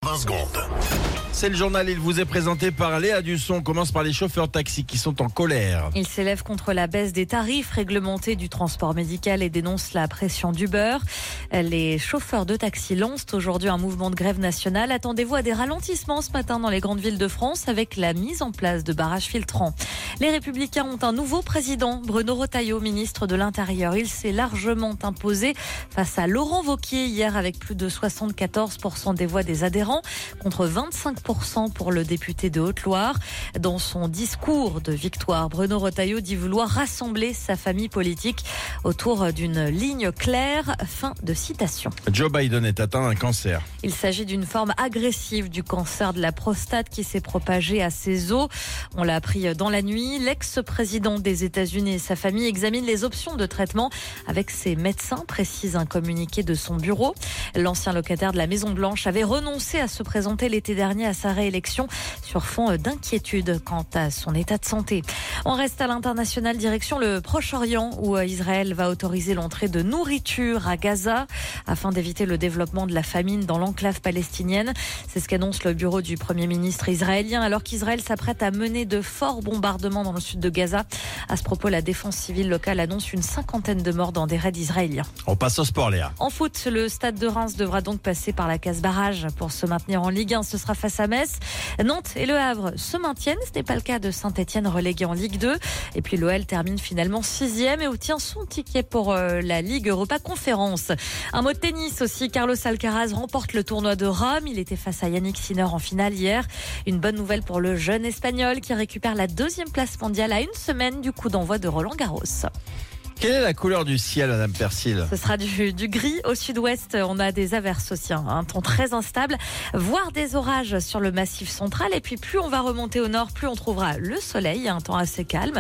20 secondes. C'est le journal, il vous est présenté par Léa Dusson. On commence par les chauffeurs taxi qui sont en colère. Ils s'élèvent contre la baisse des tarifs réglementés du transport médical et dénoncent la pression d'Uber. Les chauffeurs de taxi lancent aujourd'hui un mouvement de grève nationale. Attendez-vous à des ralentissements ce matin dans les grandes villes de France avec la mise en place de barrages filtrants. Les Républicains ont un nouveau président, Bruno Retailleau, ministre de l'Intérieur. Il s'est largement imposé face à Laurent Wauquiez hier avec plus de 74% des voix des adhérents contre 25% pour le député de Haute-Loire. Dans son discours de victoire, Bruno Retailleau dit vouloir rassembler sa famille politique autour d'une ligne claire. Fin de citation. Joe Biden est atteint d'un cancer. Il s'agit d'une forme agressive du cancer de la prostate qui s'est propagé à ses os. On l'a appris dans la nuit. L'ex-président des États-Unis et sa famille examinent les options de traitement avec ses médecins, précise un communiqué de son bureau. L'ancien locataire de la Maison-Blanche avait renoncé à se présenter l'été dernier à sa réélection sur fond d'inquiétude quant à son état de santé. On reste à l'international, direction le Proche-Orient où Israël va autoriser l'entrée de nourriture à Gaza afin d'éviter le développement de la famine dans l'enclave palestinienne. C'est ce qu'annonce le bureau du Premier ministre israélien alors qu'Israël s'apprête à mener de forts bombardements dans le sud de Gaza. À ce propos, la défense civile locale annonce une 50aine de morts dans des raids israéliens. On passe au sport, Léa. En foot, le stade de Reims devra donc passer par la case barrage pour se maintenir en Ligue 1. Ce sera face à Metz. Nantes et Le Havre se maintiennent. Ce n'est pas le cas de Saint-Etienne relégué en Ligue 2. Et puis l'OL termine finalement 6e et obtient son ticket pour la Ligue Europa Conférence. Un mot de tennis aussi. Carlos Alcaraz remporte le tournoi de Rome. Il était face à Yannick Sinner en finale hier. Une bonne nouvelle pour le jeune Espagnol qui récupère la 2e place mondiale à une semaine du coup d'envoi de Roland-Garros. Quelle est la couleur du ciel, Madame Persil? Ce sera du gris au sud-ouest. On a des averses aussi, un temps très instable, voire des orages sur le massif central. Et puis plus on va remonter au nord, plus on trouvera le soleil, un temps assez calme.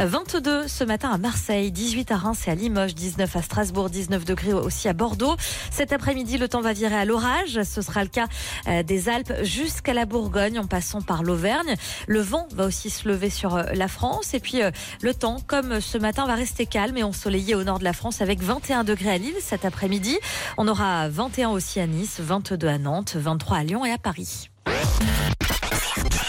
22 ce matin à Marseille, 18 à Reims et à Limoges, 19 à Strasbourg, 19 degrés aussi à Bordeaux. Cet après-midi, le temps va virer à l'orage. Ce sera le cas des Alpes jusqu'à la Bourgogne en passant par l'Auvergne. Le vent va aussi se lever sur la France. Et puis le temps, comme ce matin, va rester calme et ensoleillé au nord de la France avec 21 degrés à Lille cet après-midi. On aura 21 aussi à Nice, 22 à Nantes, 23 à Lyon et à Paris.